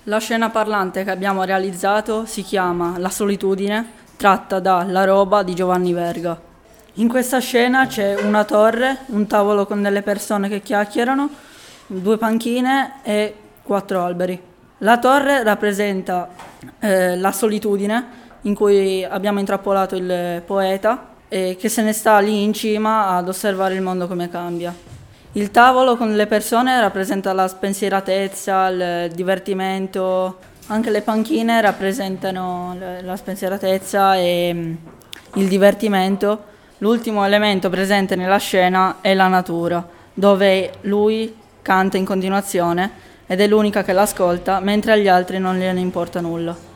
La scena parlante che abbiamo realizzato si chiama La solitudine, tratta da La roba di Giovanni Verga. In questa scena c'è una torre, un tavolo con delle persone che chiacchierano, due panchine e 4 alberi. La torre rappresenta la solitudine in cui abbiamo intrappolato il poeta che se ne sta lì in cima ad osservare il mondo come cambia. Il tavolo con le persone rappresenta la spensieratezza, il divertimento, anche le panchine rappresentano la spensieratezza e il divertimento. L'ultimo elemento presente nella scena è la natura, dove lui canta in continuazione ed è l'unica che l'ascolta, mentre agli altri non gliene importa nulla.